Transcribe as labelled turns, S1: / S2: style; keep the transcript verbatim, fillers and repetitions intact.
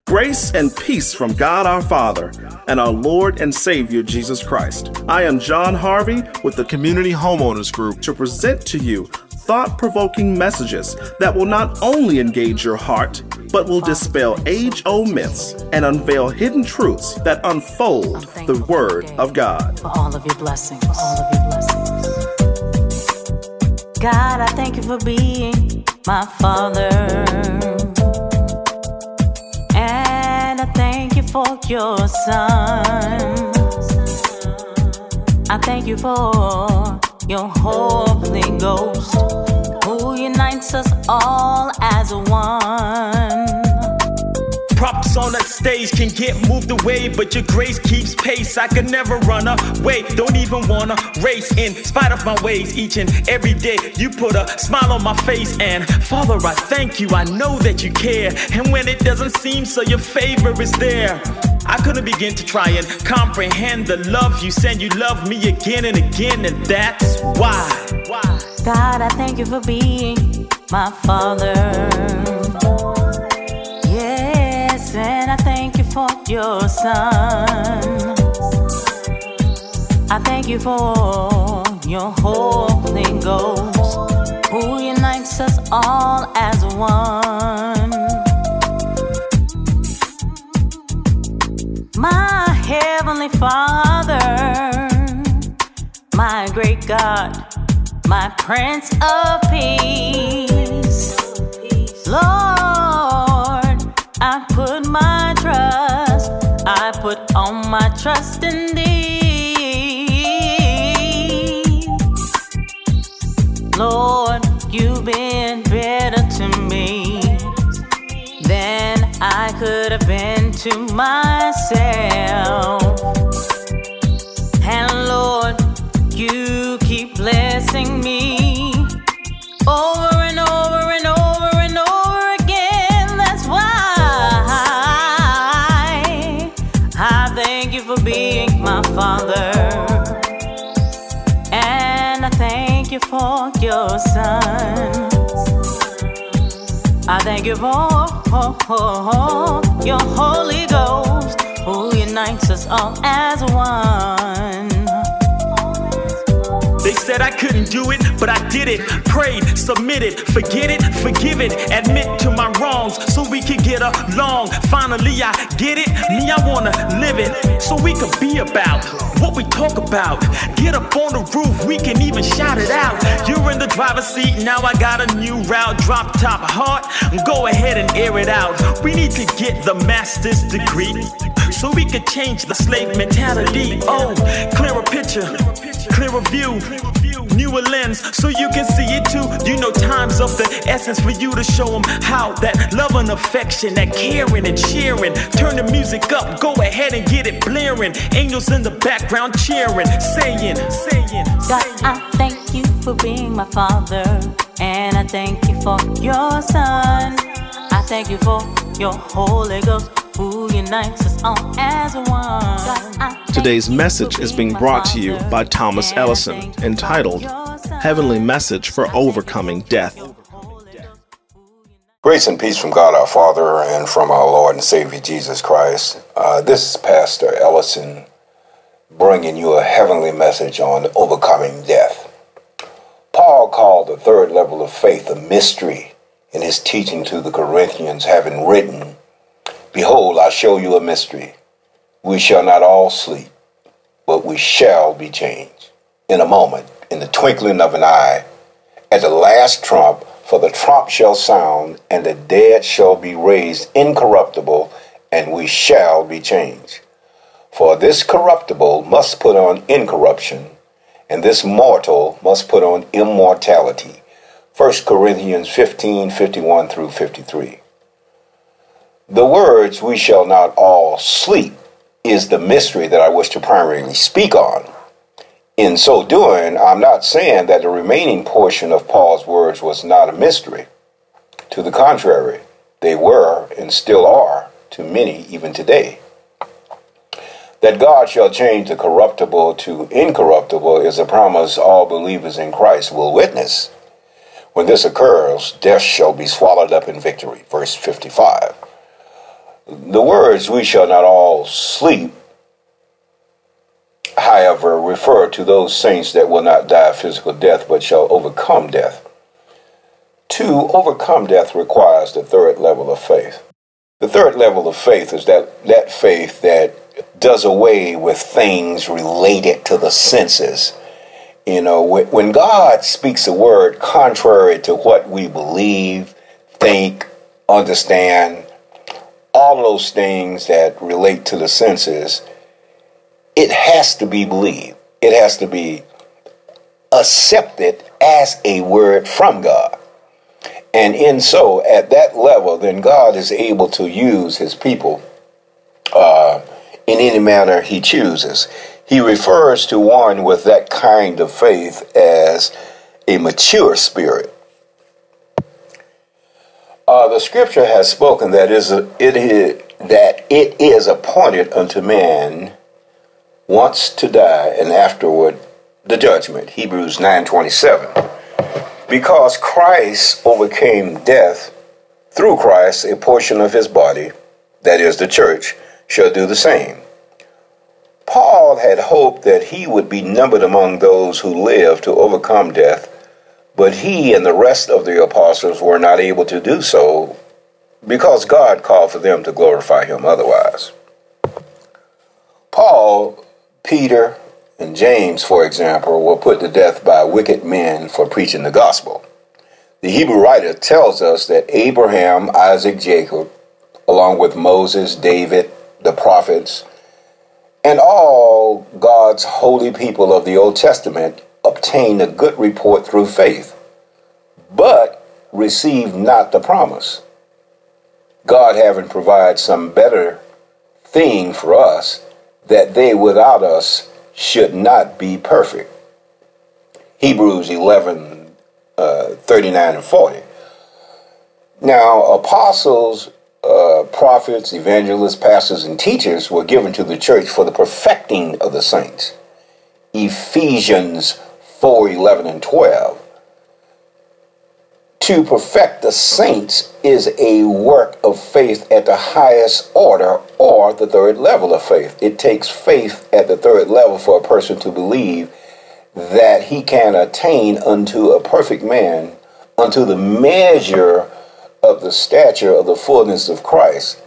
S1: Grace and peace from God our Father and our Lord and Savior Jesus Christ. I am John Harvey with the Community Homeowners Group to present to you thought-provoking messages that will not only engage your heart, but will dispel age-old myths and unveil hidden truths that unfold the Word of God.
S2: For all of your blessings, for all of your blessings. God, I thank you for being my Father. And I thank you for your Son. I thank you for your Holy Ghost, who unites us all as one.
S3: Props on that stage can get moved away, but your grace keeps pace. I could never run away, don't even wanna race. In spite of my ways, each and every day you put a smile on my face. And Father, I thank you, I know that you care. And when it doesn't seem so, your favor is there. I couldn't begin to try and comprehend the love you send. You love me again and again, and that's why. why.
S2: God, I thank you for being my Father. Yes, and I thank you for your Son. I thank you for your Holy Ghost, who unites us all as one. My Heavenly Father, my great God, my Prince of Peace. Lord, I put my trust, I put all my trust in thee. Lord, you've been better to me than I could have been to myself. And Lord, you keep blessing me over and over and over and over again. That's why I thank you for being my Father. And I thank you for your Son. I thank you for oh, oh, oh, your Holy Ghost, who unites us all as one.
S3: They said I couldn't do it, but I did it. Prayed, submitted, forget it, forgive it, admit to my wrongs so we could get along. Finally I get it, me I wanna live it, so we could be about what we talk about. Get up on the roof, we can even shout it out. You're in the driver's seat, now I got a new route. Drop top heart, go ahead and air it out. We need to get the master's degree so we could change the slave mentality. Oh, clearer picture, clearer view, newer lens, so you can see it too. You know time's of the essence for you to show them how that love and affection, that caring and sharing. Turn the music up, go ahead and get it blaring. Angels in the background cheering, saying, saying,
S2: God, I thank you for being my Father, and I thank you for your Son. I thank you for your Holy Ghost, who unites us all as one.
S1: Today's message is being brought to you by Thomas Ellison, entitled Heavenly Message for Overcoming Death.
S4: Grace and peace from God our Father and from our Lord and Savior Jesus Christ. Uh, this is Pastor Ellison bringing you a heavenly message on overcoming death. Paul called the third level of faith a mystery in his teaching to the Corinthians, having written, "Behold, I show you a mystery. We shall not all sleep, but we shall be changed. In a moment, in the twinkling of an eye, at the last trump, for the trump shall sound, and the dead shall be raised incorruptible, and we shall be changed. For this corruptible must put on incorruption, and this mortal must put on immortality." First Corinthians fifteen, fifty-one through fifty-three. The words, "we shall not all sleep," is the mystery that I wish to primarily speak on. In so doing, I'm not saying that the remaining portion of Paul's words was not a mystery. To the contrary, they were and still are to many even today. That God shall change the corruptible to incorruptible is a promise all believers in Christ will witness. When this occurs, death shall be swallowed up in victory. Verse fifty-five. The words, "we shall not all sleep," however, refer to those saints that will not die a physical death, but shall overcome death. To overcome death requires the third level of faith. The third level of faith is that, that faith that does away with things related to the senses. You know, when God speaks a word contrary to what we believe, think, understand, all those things that relate to the senses, it has to be believed. It has to be accepted as a word from God. And in so, at that level, then God is able to use his people uh, in any manner he chooses. He refers to one with that kind of faith as a mature spirit. Uh, the scripture has spoken that is a, it is that it is appointed unto man once to die, and afterward the judgment. Hebrews nine twenty-seven. Because Christ overcame death, through Christ a portion of his body, that is the church, shall do the same. Paul had hoped that he would be numbered among those who live to overcome death, but he and the rest of the apostles were not able to do so because God called for them to glorify him otherwise. Paul, Peter, and James, for example, were put to death by wicked men for preaching the gospel. The Hebrew writer tells us that Abraham, Isaac, Jacob, along with Moses, David, the prophets, and all God's holy people of the Old Testament obtained a good report through faith, but received not the promise. God having provided some better thing for us, that they without us should not be perfect. Hebrews eleven, uh, thirty-nine and forty. Now, apostles, uh, prophets, evangelists, pastors, and teachers were given to the church for the perfecting of the saints. Ephesians four, eleven and twelve. To perfect the saints is a work of faith at the highest order, or the third level of faith. It takes faith at the third level for a person to believe that he can attain unto a perfect man, unto the measure of the stature of the fullness of Christ.